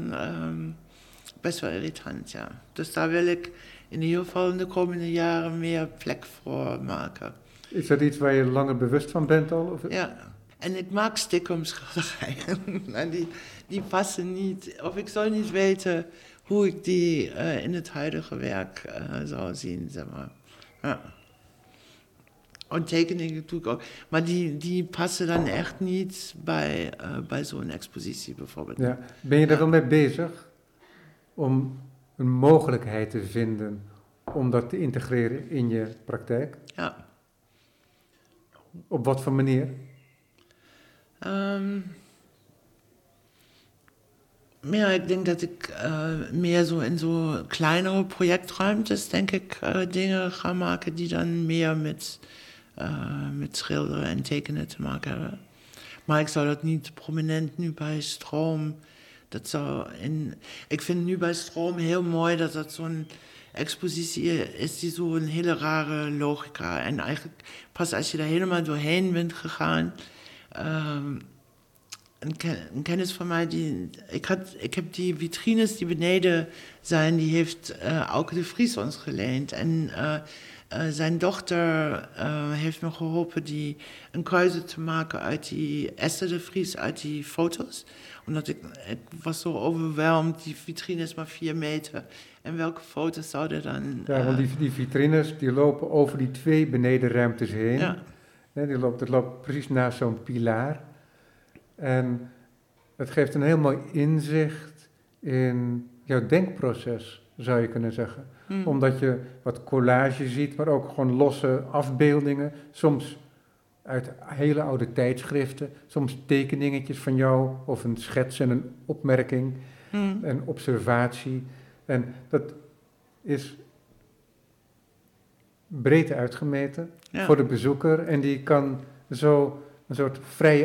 wel irritant, ja. Dus daar wil ik in ieder geval in de komende jaren meer plek voor maken. Is dat iets waar je langer bewust van bent al? Of? Ja, en ik maak stiekem schilderijen. En die passen niet, of ik zou niet weten hoe ik die in het huidige werk zou zien, zeg maar. Ja. En tekeningen doe ik ook. Maar die passen dan echt niet bij zo'n expositie bijvoorbeeld. Ja. Ben je daar wel mee bezig om een mogelijkheid te vinden om dat te integreren in je praktijk? Ja. Op wat voor manier? Ja, ik denk dat ik meer zo in zo kleinere projectruimtes, denk ik, dingen ga maken die dan meer met schilderen en tekenen te maken hebben. Maar ik zou dat niet prominent nu bij Stroom. Ik vind nu bij Stroom heel mooi dat dat zo'n expositie is die zo'n hele rare logica. En eigenlijk pas als je daar helemaal doorheen bent gegaan. Een kennis van mij, ik heb die vitrines die beneden zijn, die heeft Auke de Vries ons geleend. En zijn dochter heeft me geholpen die een keuze te maken uit die Esther de Vries, uit die foto's. Omdat ik was zo overweldigd, die vitrine is maar 4 meter. En welke foto's zouden dan... Ja, want die vitrines die lopen over die 2 benedenruimtes heen. Ja. Dat loopt precies naast zo'n pilaar. En het geeft een heel mooi inzicht in jouw denkproces, zou je kunnen zeggen. Omdat je wat collage ziet, maar ook gewoon losse afbeeldingen. Soms uit hele oude tijdschriften, soms tekeningetjes van jou of een schets en een opmerking, een observatie. En dat is breed uitgemeten voor de bezoeker. En die kan zo een soort vrij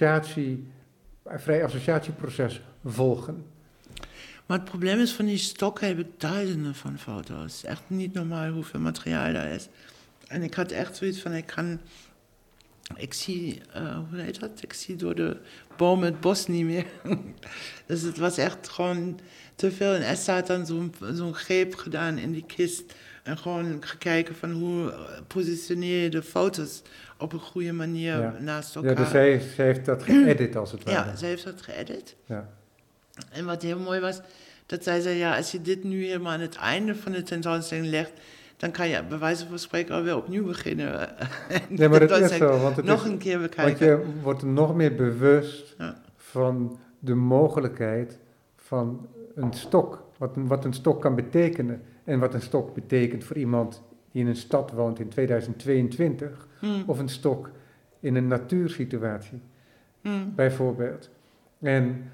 associatieproces volgen. Maar het probleem is, van die stokken heb ik duizenden van foto's. Echt niet normaal hoeveel materiaal daar is. En ik had echt zoiets van, ik zie, hoe heet dat? Ik zie door de bomen het bos niet meer. Dus het was echt gewoon te veel. En Esther had dan zo'n greep gedaan in die kist. En gewoon gekeken van hoe positioneer je de foto's op een goede manier naast elkaar. Ja, dus zij heeft dat geëdit als het ware. Ja, zij heeft dat geëdit. Ja. En wat heel mooi was, dat zij zei, als je dit nu helemaal aan het einde van de tentoonstelling legt, dan kan je bij wijze van spreken alweer opnieuw beginnen. Nee, maar het is zo, want een keer bekijken. Want je wordt er nog meer bewust van de mogelijkheid van een stok. Wat een stok kan betekenen. En wat een stok betekent voor iemand die in een stad woont in 2022. Of een stok in een natuursituatie, bijvoorbeeld. En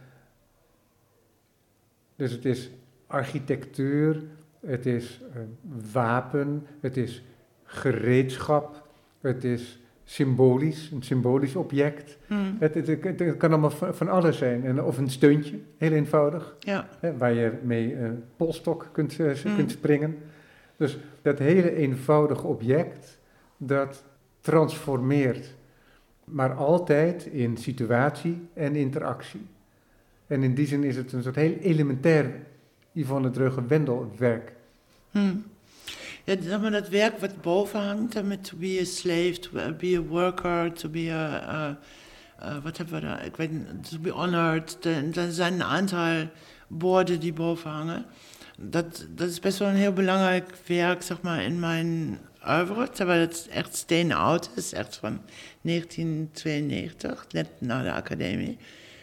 dus het is architectuur, het is wapen, het is gereedschap, het is symbolisch, een symbolisch object. Het kan allemaal van alles zijn. Of een steuntje, heel eenvoudig, waar je mee polstok kunt springen. Dus dat hele eenvoudige object, dat transformeert, maar altijd in situatie en interactie. En in die zin is het een soort heel elementair Yvonne Dröger-Wendel-werk. Ja, zeg maar, dat werk wat boven hangt, met to be a slave, to be a worker, to be wat hebben we daar? Ik weet niet, to be honored. Er zijn een aantal woorden die boven hangen. Dat is best wel een heel belangrijk werk, zeg maar, in mijn oeuvre, terwijl het echt steenoud is, echt van 1992, net na de academie.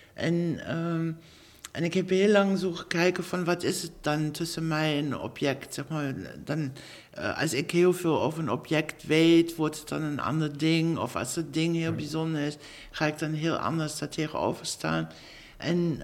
En ik heb heel lang zo gekeken van wat is het dan tussen mij en een object, zeg maar. Dan, als ik heel veel over een object weet, wordt het dan een ander ding. Of als het ding heel bijzonder is, ga ik dan heel anders daar tegenover staan. En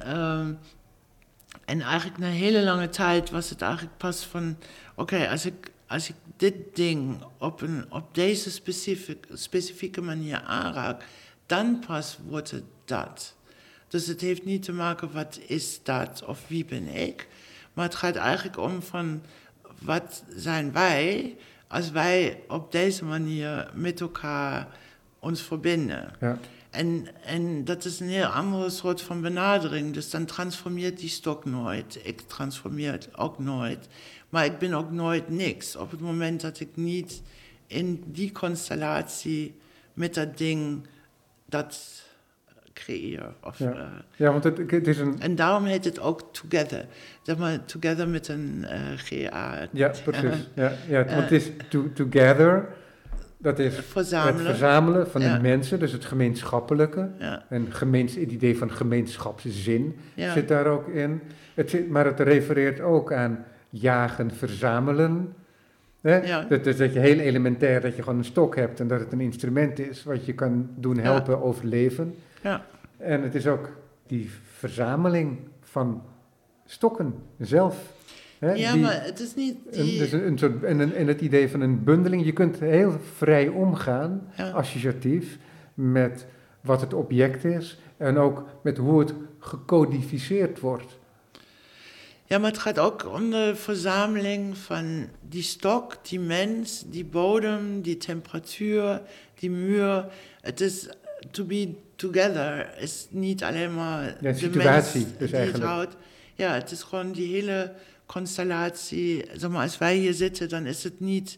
eigenlijk na een hele lange tijd was het eigenlijk pas van, oké, als ik dit ding op deze specifieke manier aanraak, dan pas wordt het dat. Dus het heeft niet te maken wat is dat of wie ben ik. Maar het gaat eigenlijk om van wat zijn wij als wij op deze manier met elkaar ons verbinden. Ja. En dat is een heel andere soort van benadering. Dus dan transformeert die stok nooit. Ik transformeer het ook nooit. Maar ik ben ook nooit niks. Op het moment dat ik niet in die constellatie met dat ding dat creëer. Ja, want het is een... En daarom heet het ook Together. Zeg maar, Together met een G-A. Ja, precies. Want het is together, dat is het verzamelen van de mensen, dus het gemeenschappelijke. Ja. En het idee van gemeenschapszin zit daar ook in. Maar het refereert ook aan jagen, verzamelen. Dus dat je heel elementair, dat je gewoon een stok hebt en dat het een instrument is wat je kan doen helpen overleven. Ja. En het is ook die verzameling van stokken zelf. Maar het is niet En het idee van een bundeling. Je kunt heel vrij omgaan, associatief, met wat het object is en ook met hoe het gecodificeerd wordt. Ja, maar het gaat ook om de verzameling van die stok, die mens, die bodem, die temperatuur, die muur. Het is to be together, is niet alleen maar de situatie, mens dus die eigenlijk. het houdt. Ja, het is gewoon die hele constellatie. Zeg maar, als wij hier zitten, dan is het niet...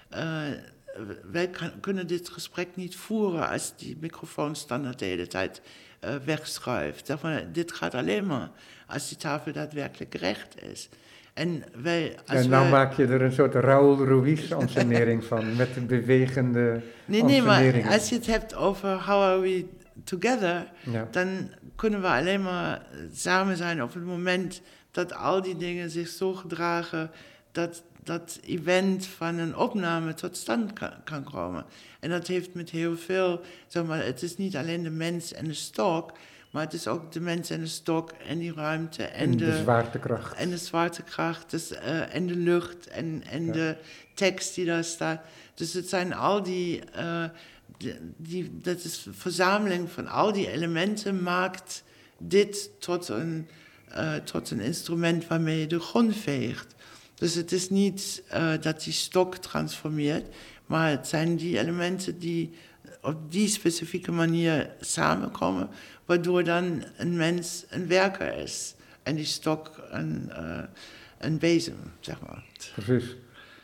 wij kunnen dit gesprek niet voeren als die microfoon standaard de hele tijd wegschuift. Zeg maar, dit gaat alleen maar als die tafel daadwerkelijk recht is. En maak je er een soort Raoul Ruiz-ansenering van, met de bewegende Nee, maar als je het hebt over how are we together, dan kunnen we alleen maar samen zijn op het moment dat al die dingen zich zo gedragen dat event van een opname tot stand kan komen. En dat heeft met heel veel, zeg maar, het is niet alleen de mens en de stok, maar het is ook de mens en de stok en die ruimte En de zwaartekracht. En de zwaartekracht dus, en de lucht en de tekst die daar staat. Dus het zijn al dat is een verzameling van al die elementen maakt dit tot een instrument waarmee je de grond veegt. Dus het is niet dat die stok transformeert, maar het zijn die elementen die op die specifieke manier samenkomen, waardoor dan een mens een werker is en die stok een bezem, zeg maar. Precies.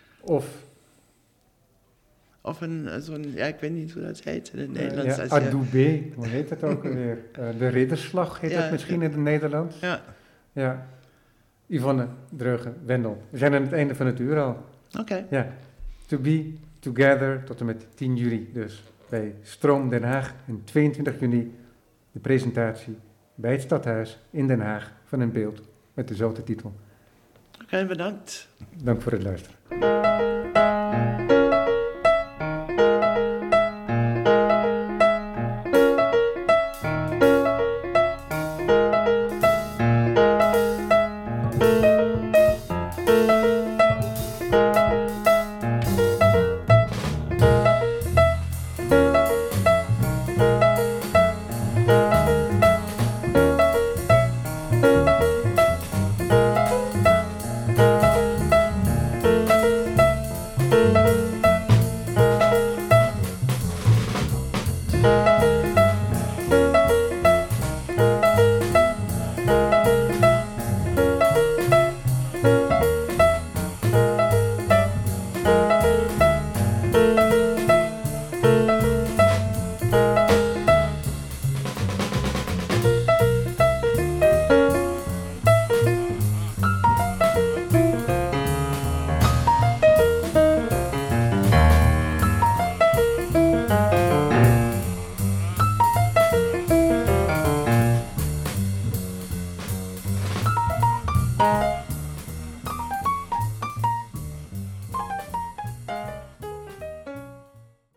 Of zo'n, ja, ik weet niet hoe dat heet in het Nederlands. Ja, adoubé, hoe heet dat ook alweer? De ridderslag heet dat misschien in het Nederlands. Ja. Yvonne Dreugen-Wendel. We zijn aan het einde van het uur al. Oké. Ja. To be together tot en met 10 juli dus bij Stroom Den Haag. En 22 juni de presentatie bij het Stadhuis in Den Haag van een beeld met dezelfde titel. Oké, bedankt. Dank voor het luisteren.